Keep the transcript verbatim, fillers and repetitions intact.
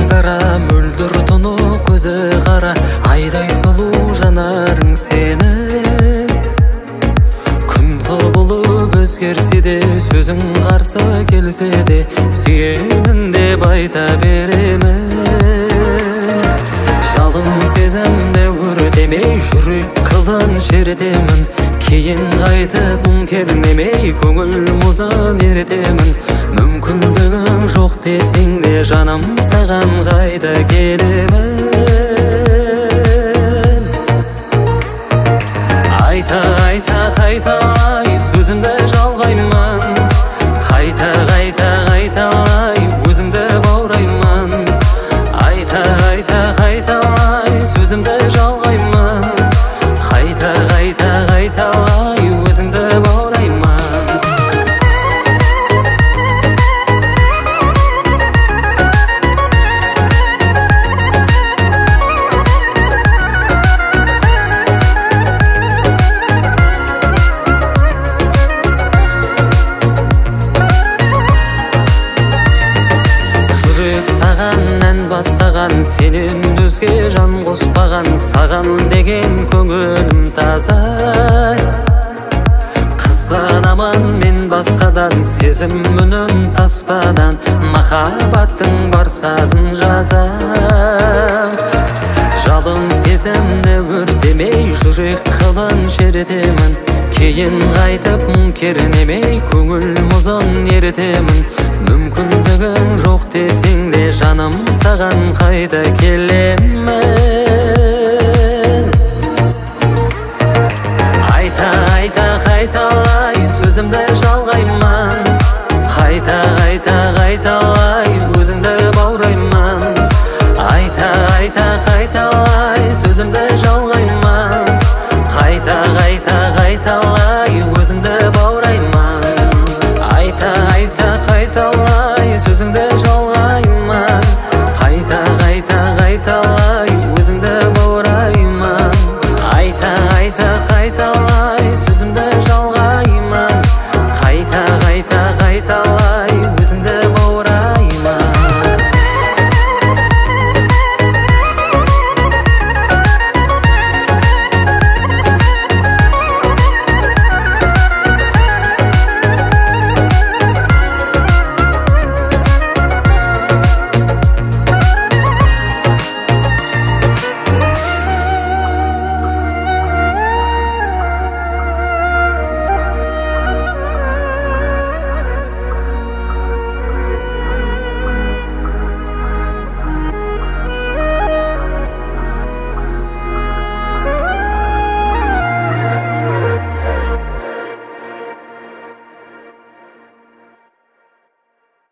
кара мөлдір тұнық көзі қара, айдай сұлу жанарың сенің. Күн құбылып өзгерсе де, сөзің қарсы келсе де, сүйемін деп айта беремін. Жалын сезімді өртемей, жүрек қылын шертемін. Кейін қайтып мұң кернемей, көңіл мұзын ертемін. Мүмкіндігің жоқ десең де, жаным саған қайта келемін. Айта айта қайталай сөзімді жалғайман, қайта қайта қайталай өзіңді баурайман. Айта айта қайталай сөзімді жалғайман, қайта қайта қайталай өзіңді баурайман. Саған ән бастаған, сенен өзге жан қоспаған, саған деген көңілім таза. Қызғанаман мен басқадан, сезім үнін таспадан, махаббаттың бар сазын жазам. Жалын сезімді өртемей, жүрек қылын шертемін. Кейін қайтып мұң кернемей, көңіл мұзын ертемін. Мүмкіндігің жоқ десең де, жаным саған қайта келемін. Айта айта қайталай сөзімді жалғайман, қайта қайта қайталай өзіңді баурайман. Айта айта қайталай сөзімді жалғайман, қайта қайта қайталай өзіңді баурайман. Айта айта қайталай сөзіңді жалғайман, қайта қайта қайталай өзіңді баурайман. Айта айта қайталай